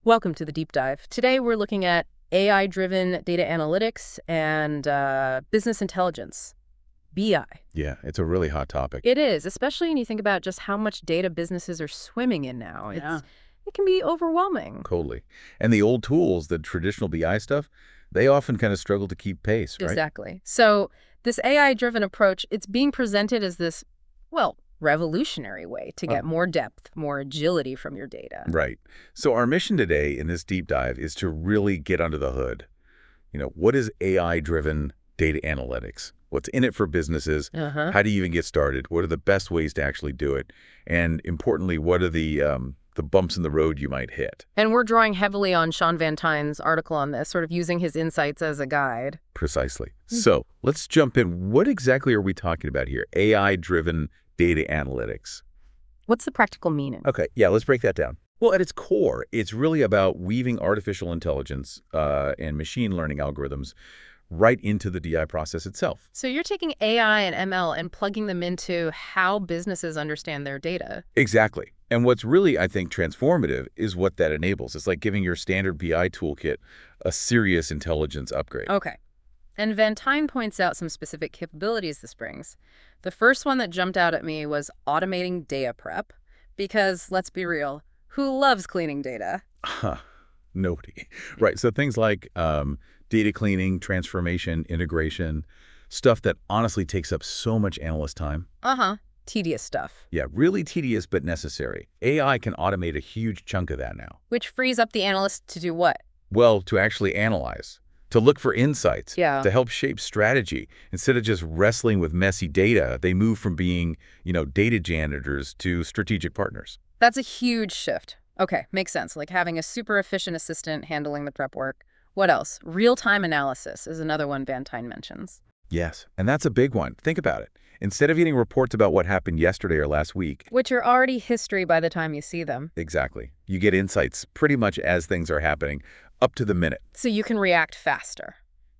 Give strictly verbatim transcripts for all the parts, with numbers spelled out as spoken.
Welcome to the deep dive. Today we're looking at A I-driven data analytics and uh, business intelligence, B I. Yeah, it's a really hot topic. It is, especially when you think about just how much data businesses are swimming in now. Yeah. It's it can be overwhelming. Totally. And the old tools, the traditional B I stuff, they often kind of struggle to keep pace, right? Exactly. So this A I-driven approach, it's being presented as this, well, revolutionary way to get Oh. more depth, more agility from your data. Right. So our mission today in this deep dive is to really get under the hood. You know, what is A I-driven data analytics? What's in it for businesses? Uh-huh. How do you even get started? What are the best ways to actually do it? And importantly, what are the um, the bumps in the road you might hit? And we're drawing heavily on Sean Van Tyne's article on this, sort of using his insights as a guide. Precisely. So let's jump in. What exactly are we talking about here? A I-driven data analytics. What's the practical meaning? Okay, yeah, let's break that down. Well, at its core, it's really about weaving artificial intelligence uh, and machine learning algorithms right into the D I process itself. So you're taking A I and M L and plugging them into how businesses understand their data. Exactly. And what's really, I think, transformative is what that enables. It's like giving your standard B I toolkit a serious intelligence upgrade. Okay. And Van Tyne points out some specific capabilities this brings. The first one that jumped out at me was automating data prep, because let's be real, who loves cleaning data? Huh. Nobody. Right. So things like um, data cleaning, transformation, integration, stuff that honestly takes up so much analyst time. Uh-huh. Tedious stuff, Yeah, really tedious but necessary. A I can automate a huge chunk of that now. which frees up the analyst to do what? Well, to actually analyze, to look for insights, Yeah. to help shape strategy. Instead of just wrestling with messy data, they move from being, you know, data janitors to strategic partners. That's a huge shift. Okay, makes sense. Like having a super efficient assistant handling the prep work. What else? Real-time analysis is another one Van Tyne mentions. Yes, and that's a big one. Think about it. Instead of getting reports about what happened yesterday or last week, Which are already history by the time you see them. exactly, you get insights pretty much as things are happening, up to the minute. So you can react faster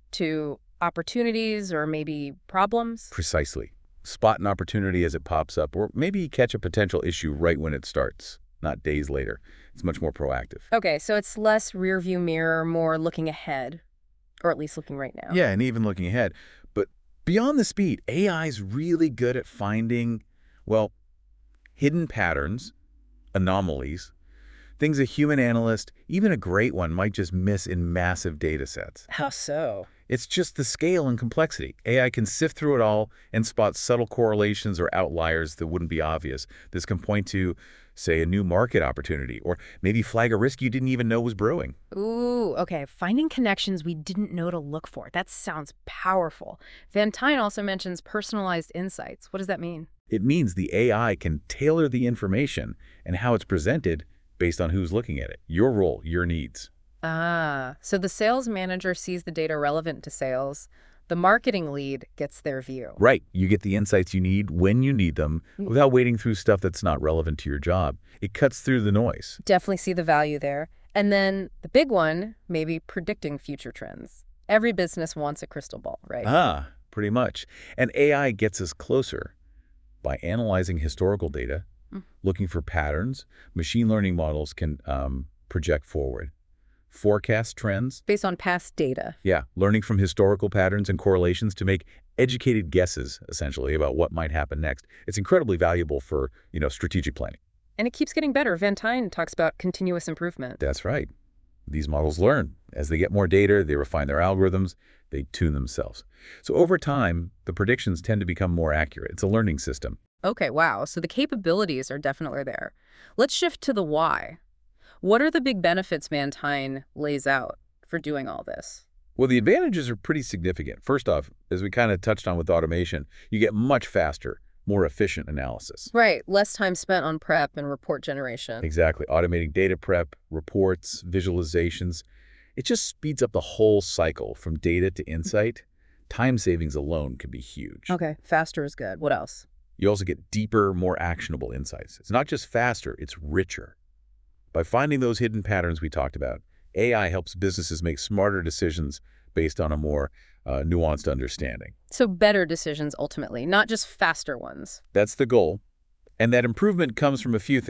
to opportunities or maybe problems. Precisely. Spot an opportunity as it pops up, or maybe catch a potential issue right when it starts, not days later. It's much more proactive. Okay, so it's less rear view mirror, more looking ahead, or at least looking right now. Yeah, and even looking ahead. But beyond the speed, A I is really good at finding, well, hidden patterns, anomalies, things a human analyst, even a great one, might just miss in massive data sets. How so? It's just the scale and complexity. A I can sift through it all and spot subtle correlations or outliers that wouldn't be obvious. This can point to, say, a new market opportunity, or maybe flag a risk you didn't even know was brewing. Ooh, okay. Finding connections we didn't know to look for. That sounds powerful. Van Tyne also mentions personalized insights. What does that mean? It means the A I can tailor the information and how it's presented based on who's looking at it, your role, your needs. Ah, so the sales manager sees the data relevant to sales. The marketing lead gets their view. Right. You get the insights you need when you need them without wading through stuff that's not relevant to your job. It cuts through the noise. Definitely see the value there. And then the big one, maybe predicting future trends. Every business wants a crystal ball, right? Ah, pretty much. And A I gets us closer by analyzing historical data, Mm. looking for patterns. Machine learning models can um, project forward, forecast trends. Based on past data. Yeah, learning from historical patterns and correlations to make educated guesses, essentially, about what might happen next. It's incredibly valuable for, you know, strategic planning. And it keeps getting better. Van Tyne talks about continuous improvement. That's right. These models learn. As they get more data, they refine their algorithms, they tune themselves. So over time, the predictions tend to become more accurate. It's a learning system. Okay, wow. So the capabilities are definitely there. Let's shift to the why. What are the big benefits Van Tyne lays out for doing all this? Well, the advantages are pretty significant. First off, as we kind of touched on with automation, you get much faster, more efficient analysis. Right, less time spent on prep and report generation. Exactly. Automating data prep, reports, visualizations. It just speeds up the whole cycle from data to insight. Time savings alone can be huge. Okay, faster is good. What else? You also get deeper, more actionable insights. It's not just faster, it's richer. By finding those hidden patterns we talked about, A I helps businesses make smarter decisions based on a more uh, nuanced understanding. So better decisions ultimately, not just faster ones. That's the goal. And that improvement comes from a few things.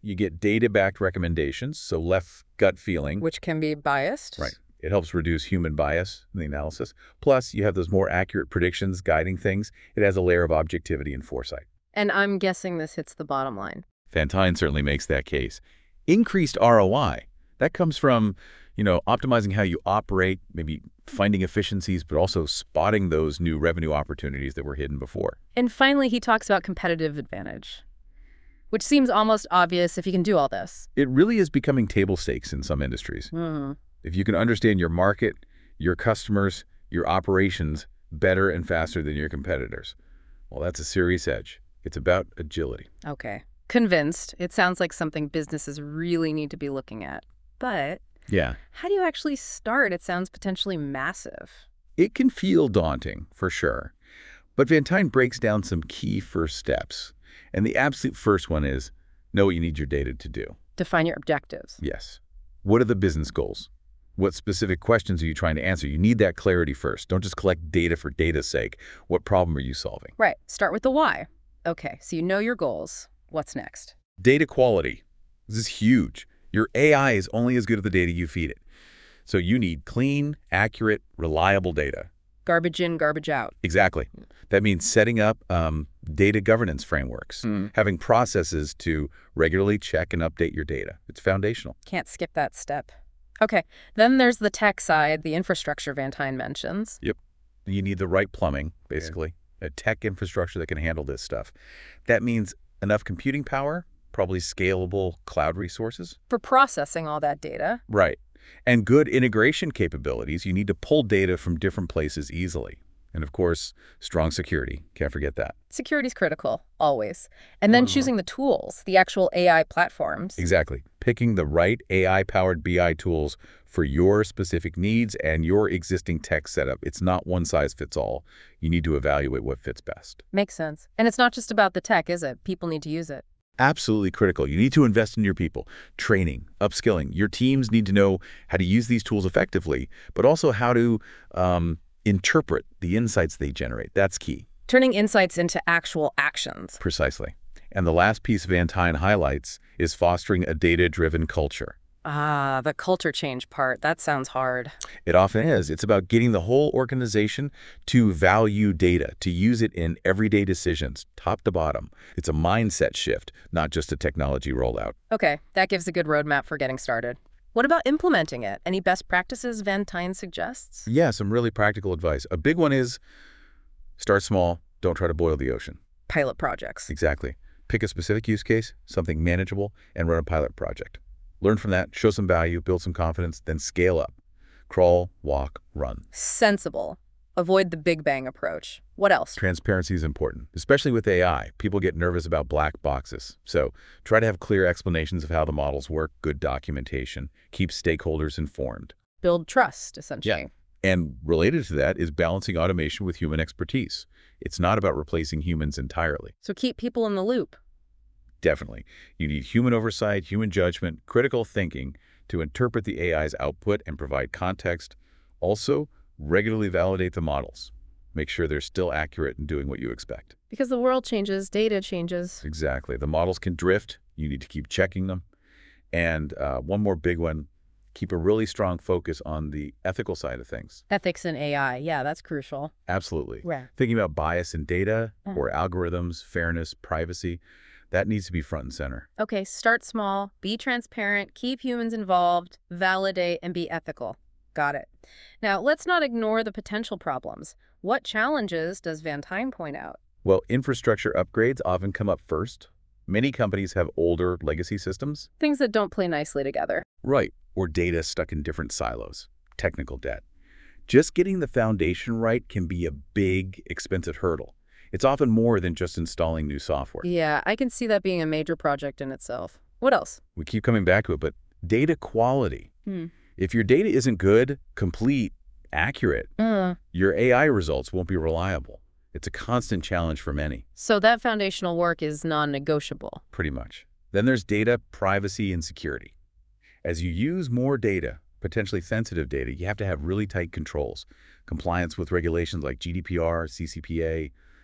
You get data-backed recommendations, so left gut feeling. Which can be biased. Right. It helps reduce human bias in the analysis. Plus, you have those more accurate predictions guiding things. It has a layer of objectivity and foresight. And I'm guessing this hits the bottom line. Fantine certainly makes that case. Increased R O I. That comes from, you know, optimizing how you operate, maybe finding efficiencies, but also spotting those new revenue opportunities that were hidden before. And finally, he talks about competitive advantage, which seems almost obvious if you can do all this. It really is becoming table stakes in some industries. Mm-hmm. If you can understand your market, your customers, your operations better and faster than your competitors, well, that's a serious edge. It's about agility. Okay. Convinced. It sounds like something businesses really need to be looking at. But Yeah. how do you actually start? It sounds potentially massive. It can feel daunting, for sure. But Vantine breaks down some key first steps. And the absolute first one is know what you need your data to do. Define your objectives. Yes. What are the business goals? What specific questions are you trying to answer? You need that clarity first. Don't just collect data for data's sake. What problem are you solving? Right. Start with the why. Okay, so you know your goals. What's next? Data quality. This is huge. Your A I is only as good as the data you feed it. So you need clean, accurate, reliable data. Garbage in, garbage out. Exactly. That means setting up um, data governance frameworks, Mm. having processes to regularly check and update your data. It's foundational. Can't skip that step. Okay, then there's the tech side, the infrastructure Vantine mentions. You need the right plumbing, basically, a tech infrastructure that can handle this stuff. That means enough computing power, probably scalable cloud resources. For processing all that data. Right. And good integration capabilities. You need to pull data from different places easily. And of course, strong security. Can't forget that. Security's critical, always. And then Mhm. choosing the tools, the actual A I platforms. Exactly. Picking the right A I-powered B I tools for your specific needs and your existing tech setup. It's not one size fits all. You need to evaluate what fits best. Makes sense. And it's not just about the tech, is it? People need to use it. Absolutely critical. You need to invest in your people. Training, upskilling. Your teams need to know how to use these tools effectively, but also how to um, interpret the insights they generate. That's key. Turning insights into actual actions. Precisely. And the last piece Vantine highlights is fostering a data-driven culture. Ah, the culture change part. That sounds hard. It often is. It's about getting the whole organization to value data, to use it in everyday decisions, top to bottom. It's a mindset shift, not just a technology rollout. Okay, that gives a good roadmap for getting started. What about implementing it? Any best practices Vantine suggests? Yeah, some really practical advice. A big one is start small, don't try to boil the ocean. Pilot projects. Exactly. Pick a specific use case, something manageable, and run a pilot project. Learn from that, show some value, build some confidence, then scale up. Crawl, walk, run. Sensible. Avoid the big bang approach. What else? Transparency is important, especially with A I. People get nervous about black boxes. So try to have clear explanations of how the models work, good documentation, keep stakeholders informed. Build trust, essentially. And related to that is balancing automation with human expertise. It's not about replacing humans entirely. So keep people in the loop. Definitely. You need human oversight, human judgment, critical thinking to interpret the A I's output and provide context. Also, regularly validate the models. Make sure they're still accurate and doing what you expect. Because the world changes, data changes. Exactly. The models can drift. You need to keep checking them. And uh, one more big one, keep a really strong focus on the ethical side of things. Ethics in A I. Yeah, that's crucial. Absolutely. Right. Thinking about bias in data Uh. or algorithms, fairness, privacy, that needs to be front and center. Okay, start small, be transparent, keep humans involved, validate, and be ethical. Got it. Now, let's not ignore the potential problems. What challenges does Vantine point out? Well, infrastructure upgrades often come up first. Many companies have older legacy systems. Things that don't play nicely together. Right. Or data stuck in different silos. Technical debt. Just getting the foundation right can be a big, expensive hurdle. It's often more than just installing new software. Yeah, I can see that being a major project in itself. What else? We keep coming back to it, but data quality. Hmm. If your data isn't good, complete, accurate, Uh, your A I results won't be reliable. It's a constant challenge for many, so that foundational work is non-negotiable. pretty much. Then there's data, privacy, and security. As you use more data, potentially sensitive data, you have to have really tight controls. Compliance with regulations like G D P R, C C P A,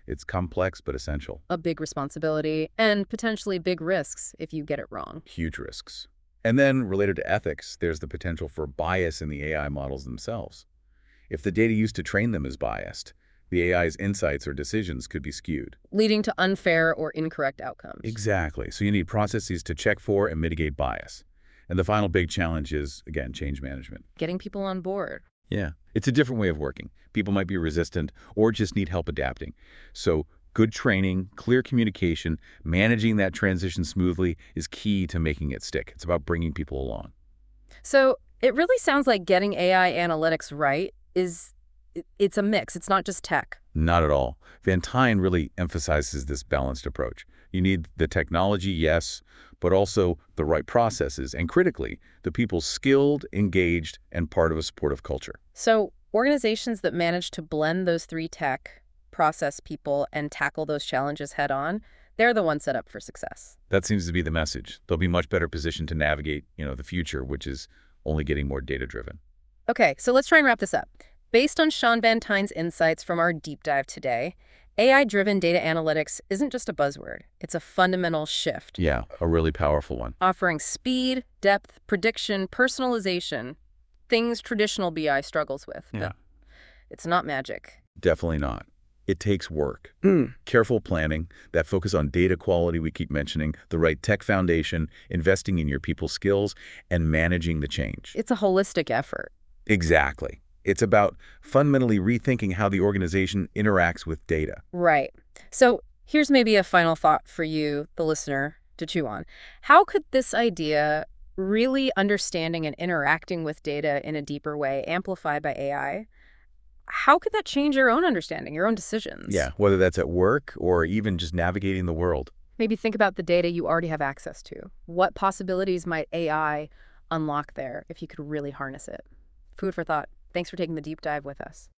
It's complex but essential. A big responsibility and potentially big risks if you get it wrong. Huge risks. And then, related to ethics, there's the potential for bias in the A I models themselves. If the data used to train them is biased, the A I's insights or decisions could be skewed. Leading to unfair or incorrect outcomes. Exactly. So you need processes to check for and mitigate bias. And the final big challenge is, again, change management. Getting people on board. Yeah. It's a different way of working. People might be resistant or just need help adapting. So good training, clear communication, managing that transition smoothly is key to making it stick. It's about bringing people along. So it really sounds like getting A I analytics right is, it's a mix. It's not just tech. Not at all. Van Tine really emphasizes this balanced approach. You need the technology, yes, but also the right processes, and critically, the people skilled, engaged, and part of a supportive culture. So organizations that manage to blend those three tech, process people, and tackle those challenges head on, they're the ones set up for success. That seems to be the message. They'll be much better positioned to navigate, you know, the future, which is only getting more data-driven. Okay, so let's try and wrap this up. Based on Sean Van Tine's insights from our deep dive today, A I-driven data analytics isn't just a buzzword. It's a fundamental shift. Yeah, a really powerful one. Offering speed, depth, prediction, personalization, things traditional B I struggles with. Yeah. But it's not magic. Definitely not. It takes work. Mm. Careful planning, that focus on data quality we keep mentioning, the right tech foundation, investing in your people's skills, and managing the change. It's a holistic effort. Exactly. It's about fundamentally rethinking how the organization interacts with data. Right. So here's maybe a final thought for you, the listener, to chew on. How could this idea, really understanding and interacting with data in a deeper way, amplified by A I, how could that change your own understanding, your own decisions? Yeah, whether that's at work or even just navigating the world. Maybe think about the data you already have access to. What possibilities might A I unlock there if you could really harness it? Food for thought. Thanks for taking the deep dive with us.